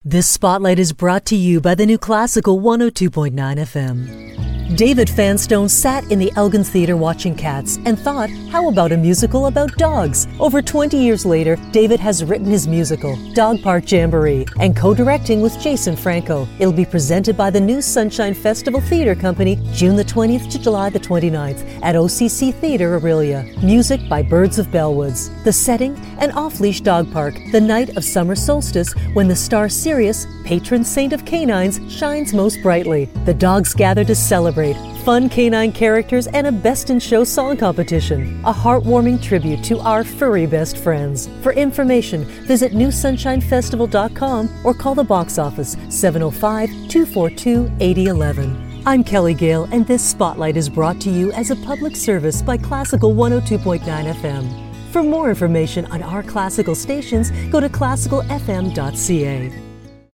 This spotlight is brought to you by the new Classical 102.9 FM. David Fanstone sat in the Elgin Theatre watching Cats and thought, how about a musical about dogs? Over 20 years later, David has written his musical, Dog Park Jamboree, and co-directing with Jason Franco. It'll be presented by the New Sunshine Festival Theatre Company, June the 20th to July the 29th at OCC Theatre Aurelia. Music by Birds of Bellwoods. The setting, an off-leash dog park, the night of summer solstice when the star Sirius, patron saint of canines, shines most brightly. The dogs gather to celebrate. Fun canine characters and a Best in Show song competition. A heartwarming tribute to our furry best friends. For information, visit newsunshinefestival.com or call the box office 705-242-8011. I'm Kelly Gale, and this Spotlight is brought to you as a public service by Classical 102.9 FM. For more information on our classical stations, go to classicalfm.ca.